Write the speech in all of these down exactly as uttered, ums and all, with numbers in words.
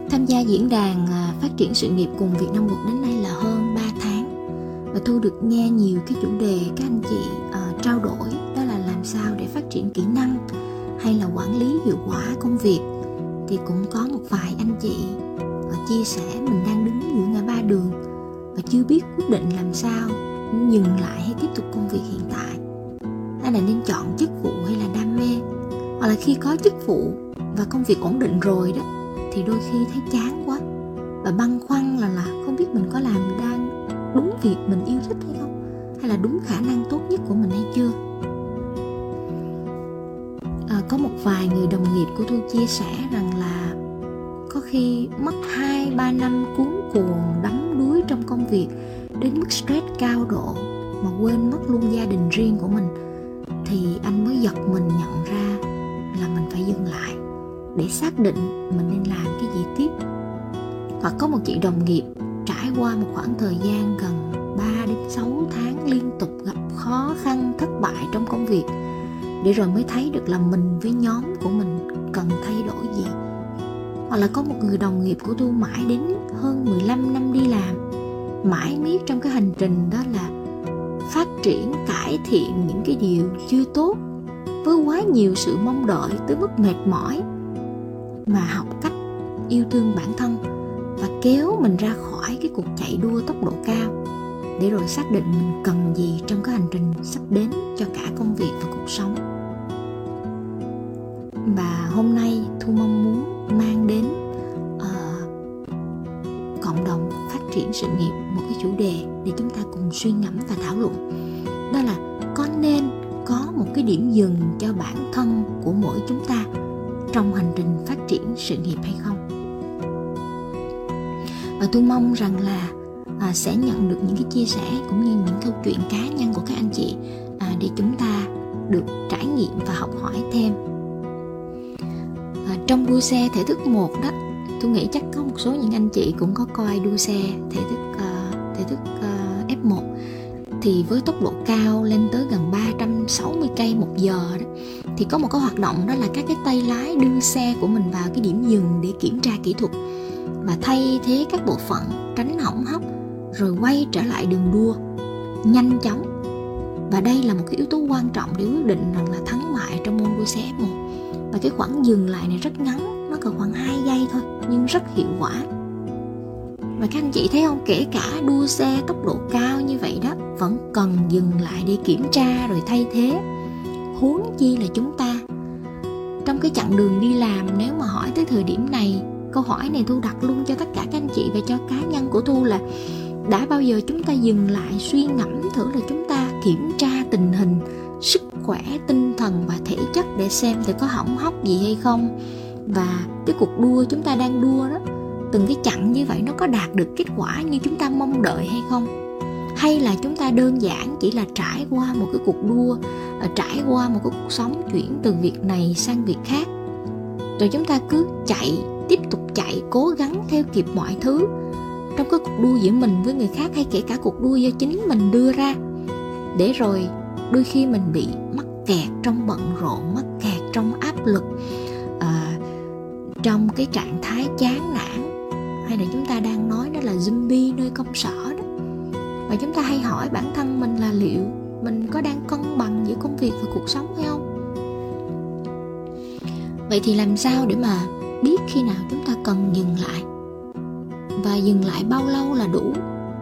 Tham gia diễn đàn phát triển sự nghiệp cùng Việt Nam Work đến nay là hơn ba tháng. Và Thu được nghe nhiều cái chủ đề các anh chị uh, trao đổi, đó là làm sao để phát triển kỹ năng hay là quản lý hiệu quả công việc. Thì cũng có một vài anh chị uh, chia sẻ mình đang đứng giữa ngã ba đường và chưa biết quyết định làm sao dừng lại hay tiếp tục công việc hiện tại, hay là nên chọn chức vụ hay là đam mê, hoặc là khi có chức vụ và công việc ổn định rồi đó thì đôi khi thấy chán quá và băn khoăn là là không biết mình có làm đang đúng việc mình yêu thích hay không, hay là đúng khả năng tốt nhất của mình hay chưa. À, có một vài người đồng nghiệp của tôi chia sẻ rằng là có khi mất hai ba năm cuốn cuồng đắm đuối trong công việc đến mức stress cao độ mà quên mất luôn gia đình riêng của mình, thì anh mới giật mình nhận ra là mình phải dừng lại để xác định mình nên làm cái gì tiếp. Hoặc có một chị đồng nghiệp trải qua một khoảng thời gian gần ba đến sáu tháng liên tục gặp khó khăn, thất bại trong công việc, để rồi mới thấy được là mình với nhóm của mình cần thay đổi gì. Hoặc là có một người đồng nghiệp của tôi mãi đến hơn mười lăm năm đi làm, mãi miết trong cái hành trình đó là phát triển, cải thiện những cái điều chưa tốt với quá nhiều sự mong đợi tới mức mệt mỏi, mà học cách yêu thương bản thân và kéo mình ra khỏi cái cuộc chạy đua tốc độ cao, để rồi xác định mình cần gì trong cái hành trình sắp đến cho cả công việc và cuộc sống. Và hôm nay Thu mong muốn mang đến uh, cộng đồng phát triển sự nghiệp một cái chủ đề để chúng ta cùng suy ngẫm và thảo luận. Đó là có nên có một cái điểm dừng cho bản thân của mỗi chúng ta trong hành trình phát triển sự nghiệp hay không. Và tôi mong rằng là à, sẽ nhận được những cái chia sẻ cũng như những câu chuyện cá nhân của các anh chị à, để chúng ta được trải nghiệm và học hỏi thêm. À, trong đua xe thể thức một đó, tôi nghĩ chắc có một số những anh chị cũng có coi đua xe thể thức uh, thể thức uh, ép một, thì với tốc độ cao lên tới gần ba trăm sáu mươi cây một giờ đó, thì có một cái hoạt động đó là các cái tay lái đưa xe của mình vào cái điểm dừng để kiểm tra kỹ thuật và thay thế các bộ phận tránh hỏng hóc, rồi quay trở lại đường đua nhanh chóng. Và đây là một cái yếu tố quan trọng để quyết định rằng là thắng bại trong môn đua xe ép một. Và cái khoảng dừng lại này rất ngắn, nó cần khoảng hai giây thôi, nhưng rất hiệu quả. Và các anh chị thấy không, kể cả đua xe tốc độ cao như vậy đó, vẫn cần dừng lại để kiểm tra rồi thay thế. Huống chi là chúng ta trong cái chặng đường đi làm, nếu mà hỏi tới thời điểm này, câu hỏi này Thu đặt luôn cho tất cả các anh chị và cho cá nhân của Thu là đã bao giờ chúng ta dừng lại suy ngẫm thử là chúng ta kiểm tra tình hình sức khỏe, tinh thần và thể chất để xem thì có hỏng hóc gì hay không, và cái cuộc đua chúng ta đang đua đó, từng cái chặng như vậy nó có đạt được kết quả như chúng ta mong đợi hay không, hay là chúng ta đơn giản chỉ là trải qua một cái cuộc đua, trải qua một cái cuộc sống chuyển từ việc này sang việc khác, rồi chúng ta cứ chạy, tiếp tục chạy, cố gắng theo kịp mọi thứ trong cái cuộc đua giữa mình với người khác, hay kể cả cuộc đua do chính mình đưa ra, để rồi đôi khi mình bị mắc kẹt trong bận rộn, mắc kẹt trong áp lực, à, trong cái trạng thái chán nản, hay là chúng ta đang nói đó là zombie nơi công sở đó. Và chúng ta hay hỏi bản thân mình là liệu mình có đang cân bằng giữa công việc và cuộc sống hay không? Vậy thì làm sao để mà biết khi nào chúng ta cần dừng lại, và dừng lại bao lâu là đủ?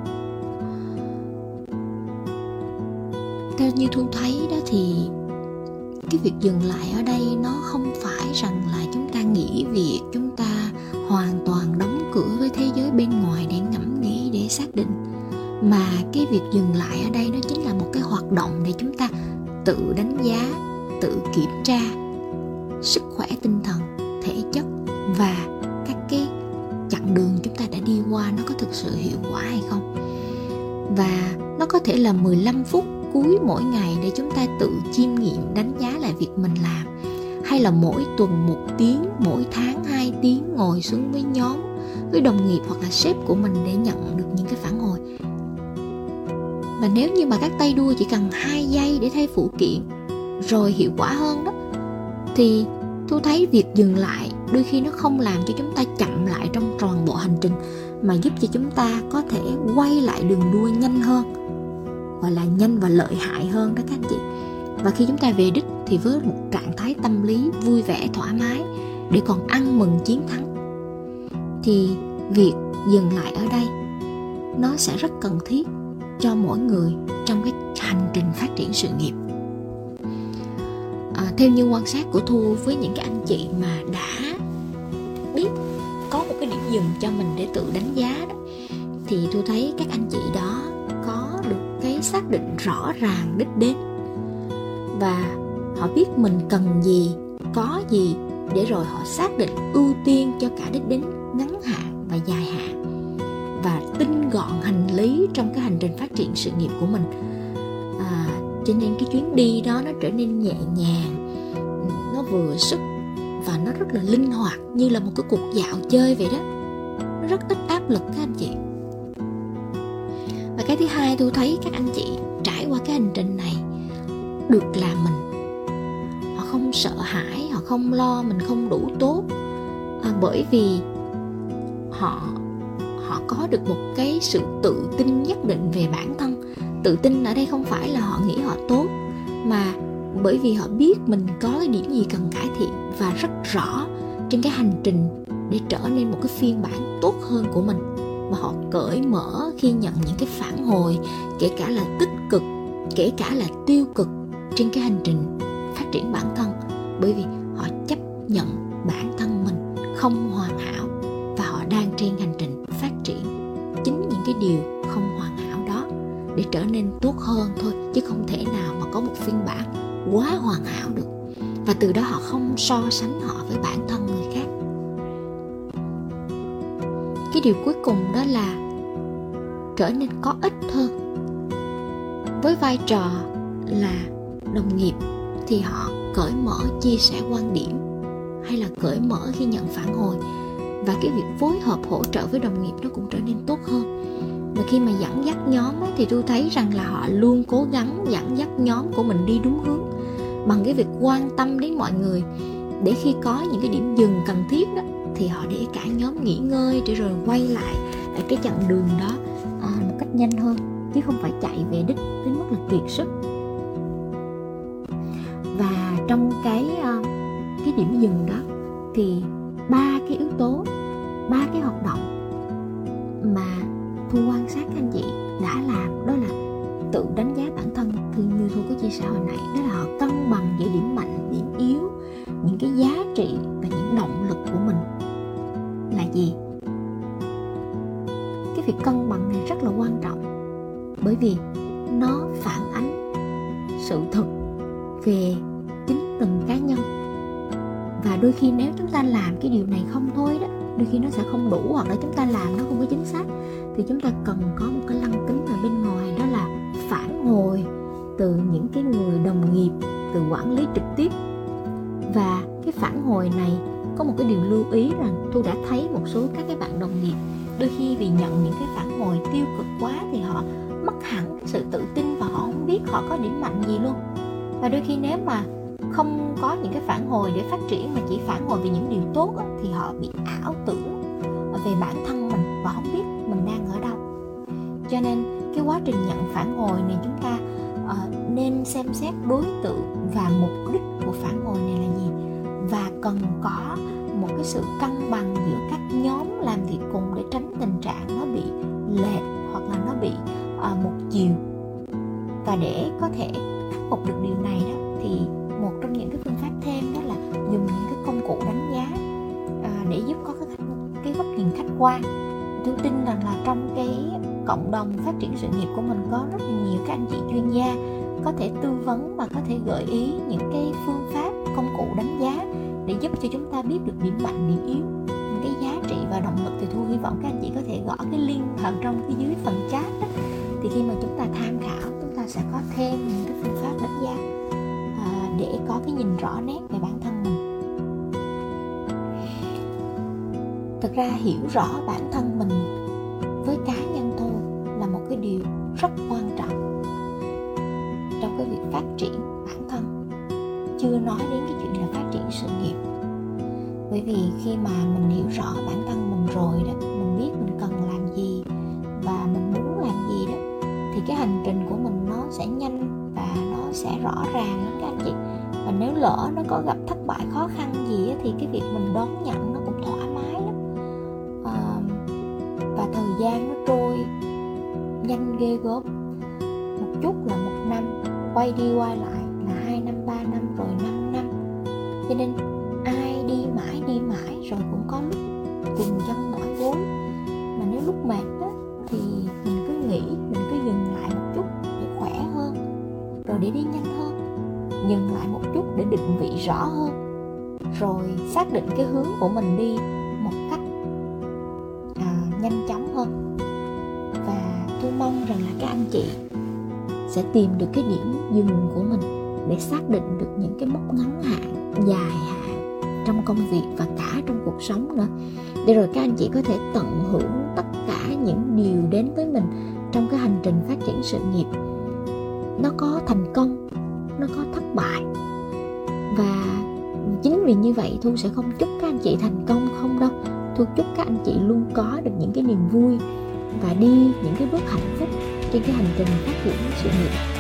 Theo như Thu thấy đó thì cái việc dừng lại ở đây nó không phải rằng là chúng ta nghỉ việc, chúng ta hoàn toàn đóng cửa với thế giới bên ngoài để ngẫm nghĩ, để xác định, mà cái việc dừng lại ở đây nó chính là một cái hoạt động để chúng ta tự đánh giá, tự kiểm tra sức khỏe tinh thần, thể chất và các cái chặng đường chúng ta đã đi qua nó có thực sự hiệu quả hay không. Và nó có thể là mười lăm phút cuối mỗi ngày để chúng ta tự chiêm nghiệm, đánh giá lại việc mình làm, hay là mỗi tuần một tiếng, mỗi tháng hai tiếng ngồi xuống với nhóm, với đồng nghiệp hoặc là sếp của mình để nhận được những cái phản hồi. Và nếu như mà các tay đua chỉ cần hai giây để thay phụ kiện rồi hiệu quả hơn đó, thì Thu thấy việc dừng lại đôi khi nó không làm cho chúng ta chậm lại trong toàn bộ hành trình, mà giúp cho chúng ta có thể quay lại đường đua nhanh hơn, gọi là nhanh và lợi hại hơn đó các anh chị. Và khi chúng ta về đích thì với một trạng thái tâm lý vui vẻ, thoải mái để còn ăn mừng chiến thắng, thì việc dừng lại ở đây nó sẽ rất cần thiết cho mỗi người trong cái hành trình phát triển sự nghiệp. À, theo như quan sát của Thu với những cái anh chị mà đã biết có một cái điểm dừng cho mình để tự đánh giá đó, thì Thu thấy các anh chị đó có được cái xác định rõ ràng đích đến, và họ biết mình cần gì, có gì, để rồi họ xác định ưu tiên cho cả đích đến ngắn hạn và dài hạn, và tinh gọn hành lý trong cái hành trình phát triển sự nghiệp của mình. À, cho nên cái chuyến đi đó nó trở nên nhẹ nhàng, nó vừa sức và nó rất là linh hoạt, như là một cái cuộc dạo chơi vậy đó. Nó rất ít áp lực các anh chị. Và cái thứ hai, tôi thấy các anh chị trải qua cái hành trình này được là mình. Họ không sợ hãi, họ không lo mình không đủ tốt, à, bởi vì họ họ có được một cái sự tự tin nhất định về bản thân. Tự tin ở đây không phải là họ nghĩ họ tốt, mà bởi vì họ biết mình có cái điểm gì cần cải thiện, và rất rõ trên cái hành trình để trở nên một cái phiên bản tốt hơn của mình. Và họ cởi mở khi nhận những cái phản hồi, kể cả là tích cực, kể cả là tiêu cực trên cái hành trình phát triển bản thân, bởi vì họ chấp nhận bản thân mình không hoàn hảo, và họ đang trên hành trình phát triển chính những cái điều không hoàn hảo đó để trở nên tốt hơn thôi, chứ không thể nào mà có một phiên bản quá hoàn hảo được. Và từ đó họ không so sánh họ với bản thân người khác. Cái điều cuối cùng đó là trở nên có ích hơn. Với vai trò là đồng nghiệp thì họ cởi mở chia sẻ quan điểm, hay là cởi mở khi nhận phản hồi, và cái việc phối hợp hỗ trợ với đồng nghiệp nó cũng trở nên tốt hơn. Và khi mà dẫn dắt nhóm ấy, thì tôi thấy rằng là họ luôn cố gắng dẫn dắt nhóm của mình đi đúng hướng bằng cái việc quan tâm đến mọi người, để khi có những cái điểm dừng cần thiết đó thì họ để cả nhóm nghỉ ngơi, để rồi quay lại ở cái chặng đường đó à, một cách nhanh hơn, chứ không phải chạy về đích đến mức là kiệt sức. Và trong cái uh, cái điểm dừng đó thì ba cái yếu tố, ba cái hoạt động mà Thu quan sát các anh chị đã làm, đó là tự đánh giá bản thân. Thì như Thu có chia sẻ hồi nãy, đó là họ cân bằng giữa điểm mạnh, điểm yếu, những cái giá trị và những động lực của mình là gì. Cái việc cân bằng này rất là quan trọng, bởi vì nó phản ánh sự thực về chính từng cá nhân. Và đôi khi nếu chúng ta làm cái điều này không thôi đó, đôi khi nó sẽ không đủ, hoặc là chúng ta làm nó không có chính xác, thì chúng ta cần có một cái lăng kính ở bên ngoài, đó là phản hồi từ những cái người đồng nghiệp, từ quản lý trực tiếp. Và cái phản hồi này có một cái điều lưu ý rằng Thu đã thấy một số các cái bạn đồng nghiệp đôi khi vì nhận những cái phản hồi tiêu cực quá thì họ mất hẳn cái sự tự tin, và họ không biết họ có điểm mạnh gì luôn. Và đôi khi nếu mà không có những cái phản hồi để phát triển, mà chỉ phản hồi về những điều tốt á, thì họ bị ảo tưởng về bản thân mình và không biết mình đang ở đâu. Cho nên cái quá trình nhận phản hồi này chúng ta uh, nên xem xét đối tượng và mục đích của phản hồi này là gì, và cần có một cái sự cân bằng giữa các nhóm làm việc cùng để tránh tình trạng nó bị lệch hoặc là nó bị uh, một chiều. Và để có thể khắc phục được điều này đó, thì một trong những cái phương pháp thêm đó là dùng những cái công cụ đánh giá à, để giúp có cái, cái góc nhìn khách quan. Tôi tin rằng là trong cái cộng đồng phát triển sự nghiệp của mình có rất là nhiều các anh chị chuyên gia có thể tư vấn và có thể gợi ý những cái phương pháp, công cụ đánh giá để giúp cho chúng ta biết được điểm mạnh, điểm yếu, những cái giá trị và động lực. Thì Thu hy vọng các anh chị có thể gõ cái link ở trong cái dưới phần chat đó. Thì khi mà chúng ta tham khảo, chúng ta sẽ có thêm những cái phương pháp đánh giá à, để có cái nhìn rõ nét về bản thân mình. Thực ra hiểu rõ bản thân mình với cá nhân thôi là một cái điều rất quan trọng trong cái việc phát triển bản thân, chưa nói đến cái chuyện là phát triển sự nghiệp. Bởi vì khi mà mình hiểu rõ bản thân mình rồi đó, mình biết mình cần làm gì và mình muốn làm gì đó, thì cái hành trình của mình nó sẽ nhanh và nó sẽ rõ ràng lắm các anh chị. Và nếu lỡ nó có gặp thất bại khó khăn gì á, thì cái việc mình đón nhận nó cũng thoải mái lắm. à, Và thời gian nó trôi nhanh ghê gớm. Một chút là một năm, quay đi quay lại là hai năm, ba năm, rồi năm năm. Cho nên ai đi mãi đi mãi rồi cũng có lúc vùng chân mỏi gối. Mà nếu lúc mệt đó thì mình cứ nghĩ, mình cứ dừng lại một chút để khỏe hơn, rồi để đi nhanh hơn. Dừng lại một chút để định vị rõ hơn, rồi xác định cái hướng của mình đi một cách à, nhanh chóng hơn. Và tôi mong rằng là các anh chị sẽ tìm được cái điểm dừng của mình để xác định được những cái mốc ngắn hạn, dài hạn trong công việc và cả trong cuộc sống nữa, để rồi các anh chị có thể tận hưởng tất cả những điều đến với mình trong cái hành trình phát triển sự nghiệp. Nó có thành công, nó có thất bại. Và chính vì như vậy Thu sẽ không chúc các anh chị thành công không đâu. Thu chúc các anh chị luôn có được những cái niềm vui và đi những cái bước hạnh phúc trên cái hành trình phát triển sự nghiệp.